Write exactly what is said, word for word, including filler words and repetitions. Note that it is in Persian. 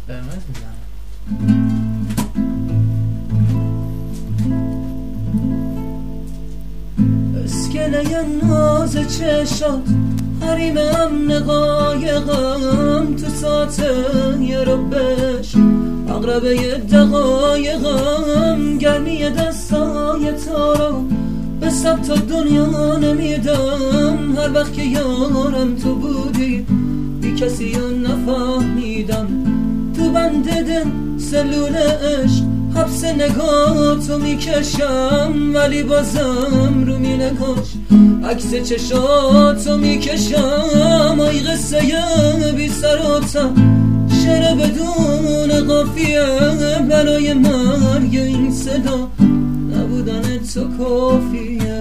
قرمز میزنم. اسکله ناز چشات حریم امن قایقم تو ساعته رو بش اقربه دقایقم گرمی دستای تو رو به سب تا دنیا نمیدم هر وقت که یارم تو بودی بی کسی رو نفهمیدم تو بند دل سلول عشق حبس نگاه تو میکشم ولی بازم رو می نگاش عکس چشاتو میکشم آی قصه بی سر و ته شعر بدون قافیه برای مرگ این صدا نبودن تو کافیه